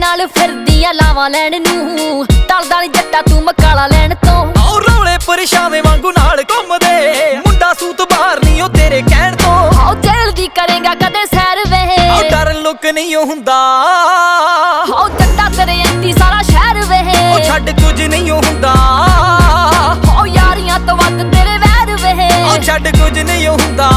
नाल फिरदियां लावां लैण नूं, टलदा नी जट्टा तू मकाला लैण तों। ओ रौले परछावें वांगू नाल घुमदे, मुंडा सूत बाहर नी ओ तेरे कहण तों। आओ जेल दी करेगा कदे सैर वे, ओ डर लुक नहीं ओ हुंदा। आओ जट्टा तेरे एंती सारा शहर वे, ओ छड्ड कुछ नहीं ओ हुंदा। आओ यारियां तो वध तेरे वैर वे, ओ छड्ड कुछ नहीं ओ हुंदा।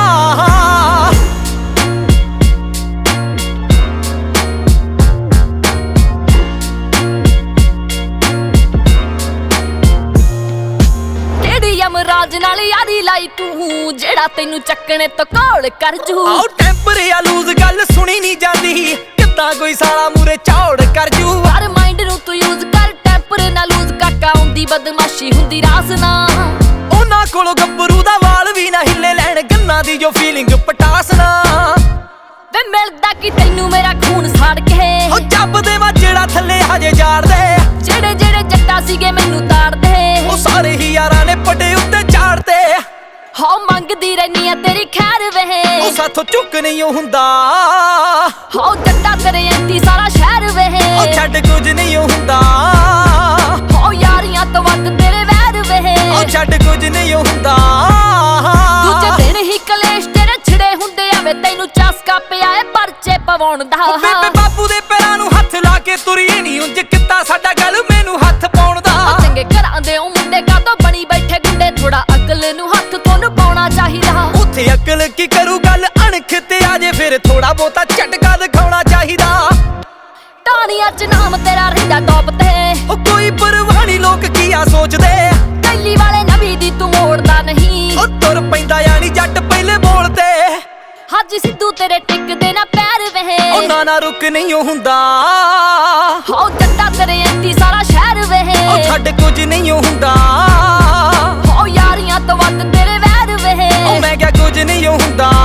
यमराज नाल यारी लाई तू, जेड़ा तेनू चक्कने तो कौल कर जू। आओ टेंपर या लूज गल सुनी नहीं जाती, कित्ता कोई साला मूरे चौड़ कर जू। हर माइंड नू तू यूज कर, टेंपर ना लूज काका हुंदी बदमाशी हुंदी रास ना। ओना कोलों गब्बरू दा वाल भी ना हिले लैण, गन्ना दी जो फीलिंग पटास ना। वे मिलदा कि तैनू मेरा खून साड़ के, ओ जब दे वा जेड़ा थल्ले हजे जाड़ दे। जेड़े जेड़े जट्टा सीगे मैनू ताड़ दे, ओ सारे ही यारां ने पटे उत्ते चाड़ते। हां मंगदी रहनी आ तेरी खैर वे, ओ साथों चुक नहीं ओ हुंदा। हां जट्टा तेरे एंती सारा शहर वे, ओ छड्ड कुछ नहीं ओ हुंदा। हां यारियां तो वध तेरे वैर वे, ओ छड्ड कुछ नहीं ओ हुंदा। दूजे दिन ही कलेश तेरे छिड़े हुंदे आ वे, तैनू चस्का पिया ए परचे पवाउण दा। ओ बेबे बापू दे पैरां नू हत्थ ला के तुरीए नहीं, ਉਂਝ कित्ता साडा गल मैनू हत्थ पाउण दा। चंगे घरां दे ओ मुंडे कातों बणी बैठे गुंडे, थोड़ा अकल नू हत्थ तोनू पाउणा चाहीदा। उत्थे अकल की करू गल अणख ते आजे, फिर थोड़ा बहुता झटका दिखाउणा चाहीदा। टाणियां च नाम तेरा रहिंदा टॉप ते, ओ कोई परवाह नहीं लोक कीआ सोचदे। कैली वाले नबी दी तू मोड़दा नहीं, ओ तुर पैंदा यानी जट पहले बोलते। हाजी सिद्धू तेरे टिकदे ना पैर वे, ओ ना रुक नहीं ओ हुंदा। हां जट्टा तेरे एंती सारा शहर वे, ओ छड्ड कुछ नहीं ओ हुंदा। हां यारियां तो वध तेरे वैर वे, ओ मैं क्या कुछ नहीं ओ हुंदा।